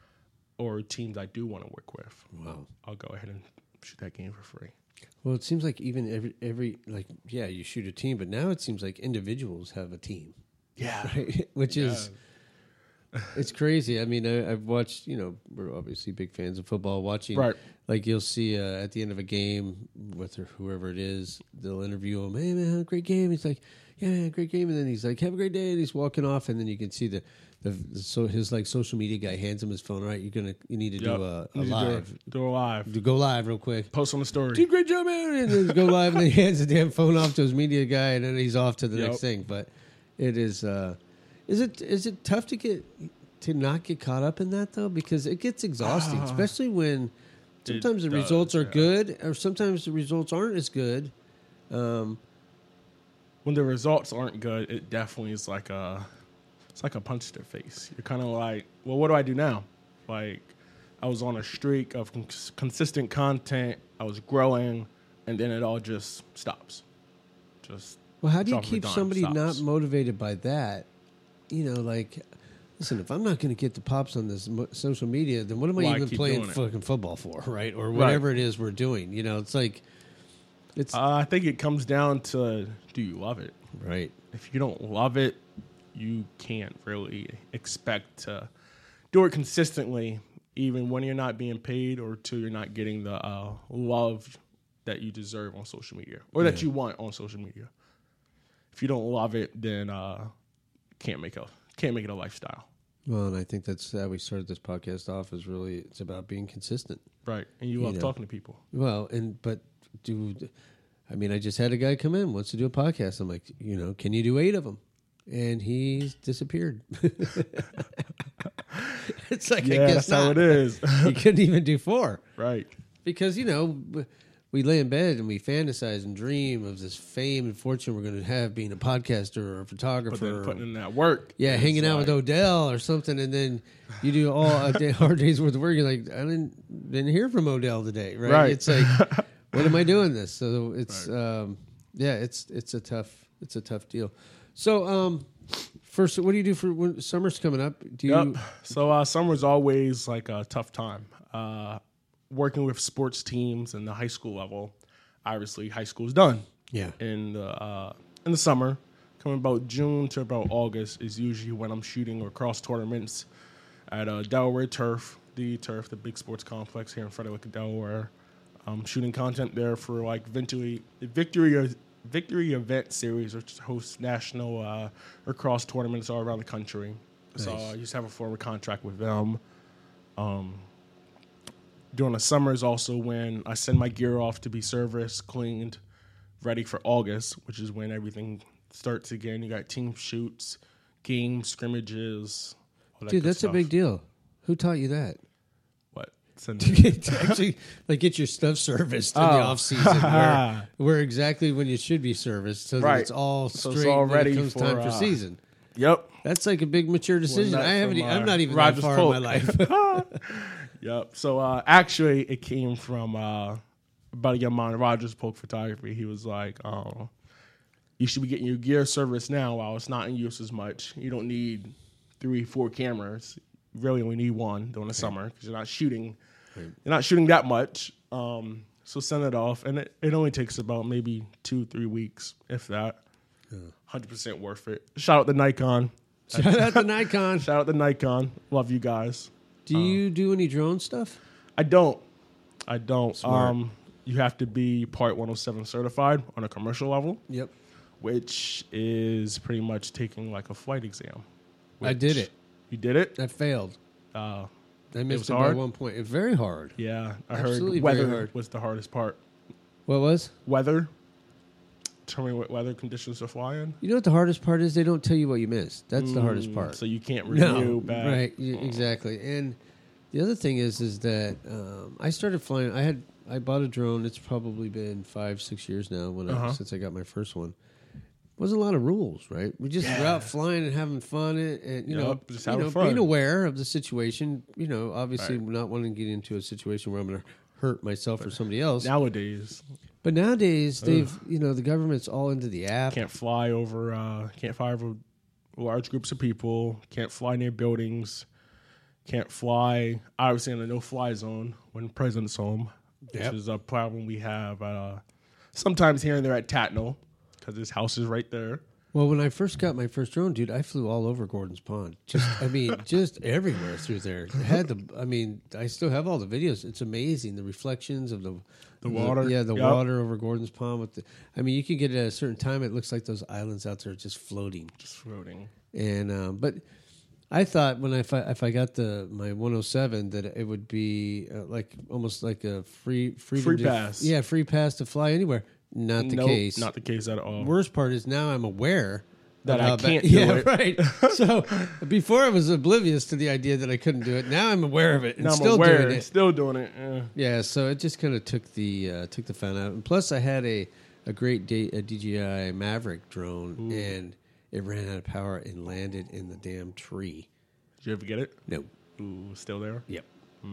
or teams I do want to work with. Wow. I'll go ahead and shoot that game for free. Well, it seems like even every every like yeah, you shoot a team, but now it seems like individuals have a team, Yeah. right? Which is it's crazy. I mean, I, I've watched. You know, we're obviously big fans of football. Watching, Right. Like you'll see uh, at the end of a game with whoever it is, they'll interview him. Hey man, great game. He's like, yeah, man, great game. And then he's like, have a great day. And he's walking off, and then you can see the the, the so his like social media guy hands him his phone. All right, you're gonna you need to Yep. do a, a You need to do live, a- Do a live. do go live real quick. Post on the story. Dude, great job, man. And then go live, and then he hands the damn phone off to his media guy, and then he's off to the Yep. next thing. But it is, uh, is it is it tough to get to not get caught up in that though? Because it gets exhausting, Ah. especially when sometimes the does, results are yeah. good, or sometimes the results aren't as good. Um, When the results aren't good, it definitely is like a, it's like a punch to the face. You're kind of like, well, what do I do now? Like, I was on a streak of cons- consistent content. I was growing, and then it all just stops. Just well, how do you drop of a keep dime, somebody not stops. motivated by that? You know, like. Listen, if I'm not going to get the pops on this mo- social media, then what am I Why even keep playing doing it? fucking football for, right? Or whatever it is we're doing. You know, it's like, it's Uh, I think it comes down to, do you love it? right. If you don't love it, you can't really expect to do it consistently, even when you're not being paid or till you're not getting the uh, love that you deserve on social media or that Yeah. you want on social media. If you don't love it, then uh, can't make a can't make it a lifestyle, Well, and I think that's how we started this podcast off. Is really it's about being consistent. right? And you You love know. talking to people. Well, and but do I mean I just had a guy come in wants to do a podcast. I'm like, you know, can you do eight of them? And he's disappeared. It's like I Yeah, guess that's not. how it is, He couldn't even do four right? because you know we lay in bed and we fantasize and dream of this fame and fortune we're going to have being a podcaster or a photographer. But then putting in that work. Yeah, hanging out like, with Odell or something, and then you do all a day, hard days worth of work. You're like, I didn't didn't hear from Odell today, right? Right. It's like, what am I doing this? So it's right. um, yeah, it's it's a tough it's a tough deal. So um, first, what do you do for when summer's coming up? Do you? Yep. So uh, summer's always like a tough time. Uh, working with sports teams in the high school level, obviously high school's done. Yeah. In the uh, in the summer, coming about June to about August is usually when I'm shooting across tournaments at uh, Delaware Turf, the Turf, the big sports complex here in Frederick, Delaware. I'm shooting content there for like victory victory victory event series, which hosts national uh, lacrosse tournaments all around the country. Nice. So I used to have a former contract with them. Um, during the summer is also when I send my gear off to be serviced, cleaned, ready for August, which is when everything starts again. You got team shoots, games, scrimmages. All that Dude, good that's stuff. a big deal. Who taught you that? What? Send to, get, to actually like get your stuff serviced in Oh. the off season, where, where exactly when you should be serviced, so Right. that it's all So straight it's all when ready it comes for, time for uh, season. Yep. That's like a big mature decision. that I haven't. from, e- I'm uh, not even Rogers that far Polk. in my life. Yep. So uh, actually, it came from uh, a buddy of mine, Rogers Polk Photography. He was like, "Oh, you should be getting your gear serviced now while it's not in use as much. You don't need three, four cameras. You really only need one during the summer because you're not shooting. Right. You're not shooting that much. Um, so send it off, and it, it only takes about maybe two, three weeks, if that. one hundred percent worth it. Shout out to Nikon. Shout out to Nikon. Shout out to Nikon. Love you guys. Do you do any drone stuff? I don't. I don't. Smart. Um, you have to be Part one oh seven certified on a commercial level, Yep. which is pretty much taking like a flight exam. I did which- it. You did it? I failed. Uh, I missed was it, by hard? one point. It's very hard. yeah, I Absolutely heard very weather hard. was the hardest part. What was? Weather. Tell me what weather conditions to fly in. You know what the hardest part is? They don't tell you what you missed. That's the hardest Mm, part. So you can't review back. Right, y- exactly. And the other thing is, is that um, I started flying. I had I bought a drone. It's probably been five, six years now when I, Uh-huh. since I got my first one. Wasn't a lot of rules, right? We just were out flying and having fun, and, and you Yep, know, just you having know, fun. being aware of the situation. You know, obviously Right. not wanting to get into a situation where I'm going to hurt myself or somebody else. Nowadays, But nowadays, they've you know the government's all into the app. can't fly over. Uh, can't fly over large groups of people. Can't fly near buildings. Can't fly. Obviously, in the no-fly zone when president's home, Yep. which is a problem we have. Uh, sometimes here and there at Tatnall because his house is right there. Well, when I first got my first drone, dude, I flew all over Gordon's Pond. Just, I mean, just everywhere through there. It had the, I mean, I still have all the videos. It's amazing the reflections of the The water. yeah, the Yep. water over Gordon's Pond. With the, I mean, you can get it at a certain time. It looks like those islands out there just floating. Just floating. And um, but I thought when I if I, if I got the my one oh seven that it would be uh, like almost like a free freedom Free to- pass. yeah, free pass to fly anywhere. Not the Nope, case. Not the case at all. Worst part is now I'm aware That of I how ba- can't do yeah, it. right. So before I was oblivious to the idea that I couldn't do it. Now I'm aware of it and Now I'm still aware. doing it. Still doing it. Yeah. Yeah, so it just kind of took the uh, took the fun out. And plus, I had a a great D- a D J I Maverick drone, and it ran out of power and landed in the damn tree. Did you ever get it? No. Ooh, still there? Yep.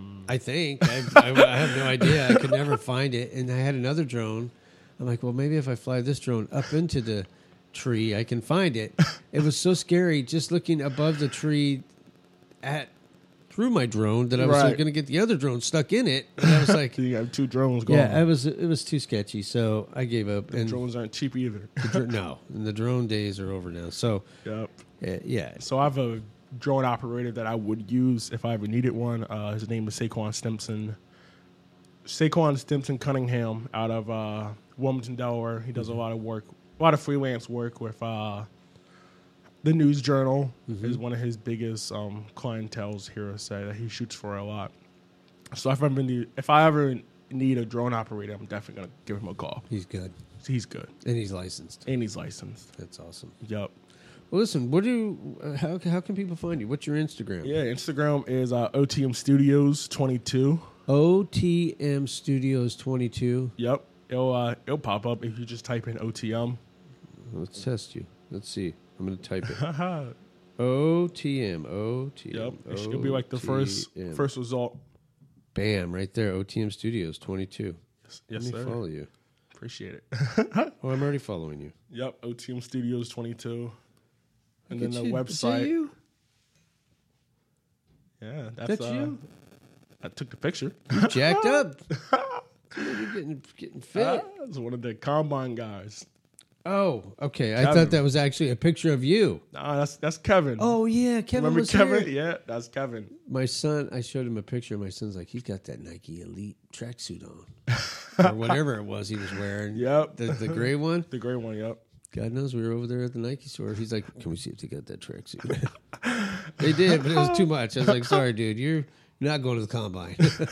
I think I, I, I have no idea. I could never find it. And I had another drone. I'm like, well, maybe if I fly this drone up into the tree, I can find it. It was so scary just looking above the tree at through my drone that I was Right. going to get the other drone stuck in it. And I was like, So you have two drones going. yeah, I was. It was too sketchy, so I gave up. And drones aren't cheap either. the dr- no, and the drone days are over now. So Yep. uh, yeah, So I have a drone operator that I would use if I ever needed one. Uh, his name is Saquon Stimson. Saquon Stimson Cunningham out of uh, Wilmington, Delaware. He does a lot of work, a lot of freelance work with uh, the News Journal. Is one of his biggest um, clientels here. Say that he shoots for a lot. So if I ever need, if I ever need a drone operator, I'm definitely gonna give him a call. he's good He's good and he's licensed. and he's licensed. That's awesome. Yep. Well, listen, what do uh, how how can people find you? What's your Instagram? Yeah, Instagram is uh, O T M Studios twenty-two. O T M Studios twenty-two. Yep. It'll uh, it'll pop up if you just type in O T M. Let's test you. Let's see. I'm going to type it. Haha. O T M. O T M. Yep. It should be like the first O T M. first result. Bam, right there. O T M Studios twenty-two. Yes, yes Let me sir. follow you. Appreciate it. Oh, I'm already following you. Yep. O T M Studios twenty-two. And Look then at the you. website. Is that you? Yeah, that's, That's uh, you? I took the picture. Jacked up. You're getting, getting fit. Ah, that's one of the combine guys. Oh, okay. I Kevin. thought that was actually a picture of you. Nah, that's that's Kevin. Oh, yeah. Kevin remember was Kevin? here. Yeah, that's Kevin. My son, I showed him a picture. My son's like, he's got that Nike Elite tracksuit on. Or whatever it was he was wearing. Yep. The, the gray one. The gray one. Yep. God knows we were over there at the Nike store. He's like, can we see if they got that tracksuit? They did, but it was too much. I was like, sorry, dude. You're not going to the combine.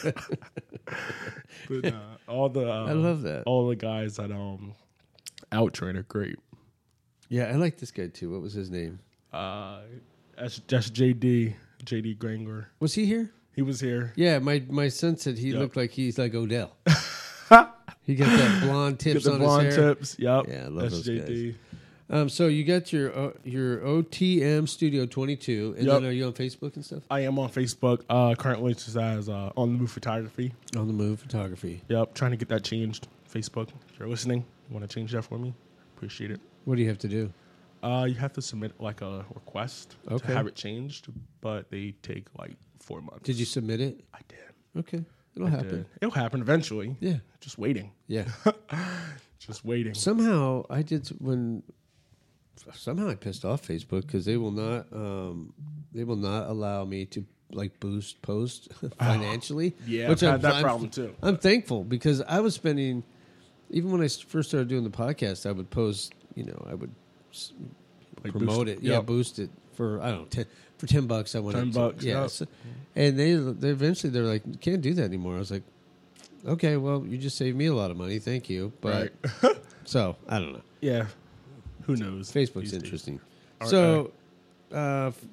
But uh, all the uh, I love that. all the guys that um outtrain are great. Yeah, I like this guy too. What was his name? Uh, that's that's J D J D Granger. Was he here? He was here. Yeah, my, my son said he Yep. looked like he's like Odell. He got that blonde Get tips the on blonde his hair. tips. Yep. Yeah, I love that's those J D. Um, so you got your uh, your O T M Studio twenty-two, and Yep. then are you on Facebook and stuff? I am on Facebook. Uh, currently just as uh, on the move photography. On the Move Photography. Yep. Trying to get that changed. Facebook. If you're listening, you want to change that for me? Appreciate it. What do you have to do? Uh, you have to submit like a request Okay. to have it changed, but they take like four months. Did you submit it? I did. Okay, it'll I happen. did. It'll happen eventually. Yeah, Just waiting. yeah. Just waiting. Somehow I did when. Somehow I pissed off Facebook because they will not. Um, they will not allow me to like boost post financially. Yeah, which I've I'm, had that I'm- problem too. I'm thankful because I was spending. Even when I s- first started doing the podcast, I would post. You know, I would s- Like promote boost- it. Yeah, yep. boost it for I don't know ten, for ten bucks. I went ten up to- bucks, Yeah, yep. so- and they they eventually they're like, you can't do that anymore. I was like, okay, well, you just saved me a lot of money. Thank you, but Right. so I don't know. Yeah. Who knows? Facebook's these days. interesting. All So, uh, f-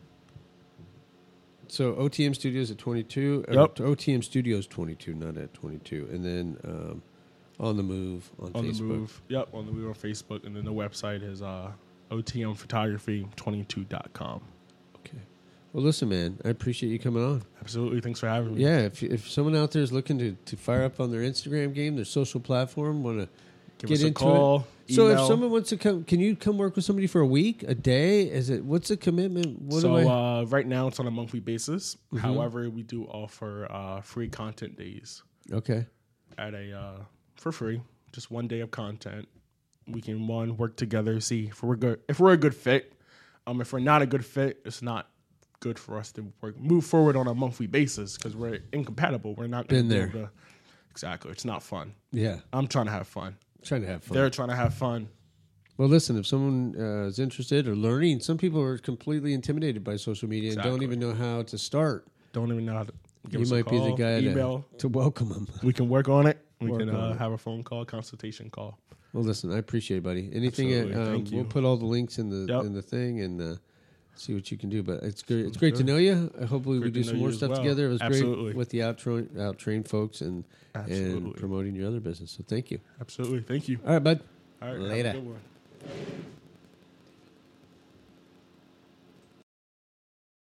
so O T M Studios at twenty-two. or Yep. O T M Studios twenty-two, not at twenty-two, and then um, on the move on, On Facebook. the move. Yep. On the move on Facebook. And then the website is uh, O T M photography twenty-two dot com. Okay. Well, listen, man, I appreciate you coming on. Absolutely. Thanks for having me. Yeah, if if someone out there is looking to, to fire up on their Instagram game, their social platform, want to Give get us a into call. it. So if email. someone wants to come, can you come work with somebody for a week, a day? Is it what's the commitment? What so do I? uh, right now it's on a monthly basis. Mhm. However, we do offer uh, free content days Okay. at a uh, for free, just one day of content. We can one work together, see if we're good. If we're a good fit, um, if we're not a good fit, it's not good for us to work move forward on a monthly basis because we're incompatible. We're not gonna Been be there. able to- exactly. It's not fun. Yeah, I'm trying to have fun. trying to have fun. They're trying to have fun. Well, listen, if someone uh, is interested or learning, some people are completely intimidated by social media and don't Exactly. even know how to start. Don't even know how to give You us a might be the call, guy to, email. to welcome them. We can work on it. We Work can on uh, it. have a phone call, consultation call. Well, listen, I appreciate it, buddy. Anything, Absolutely. uh, um, Thank you. we'll put all the links in the Yep. in the thing and uh, see what you can do. But it's great. It's great to know you. Uh, Hopefully, Great we do to some know more you as stuff well. together. It was Absolutely. great with the outtrain out trained folks and and Absolutely. promoting your other business. So thank you. Absolutely. Thank you. All right, bud. All right. Later. Have a good one.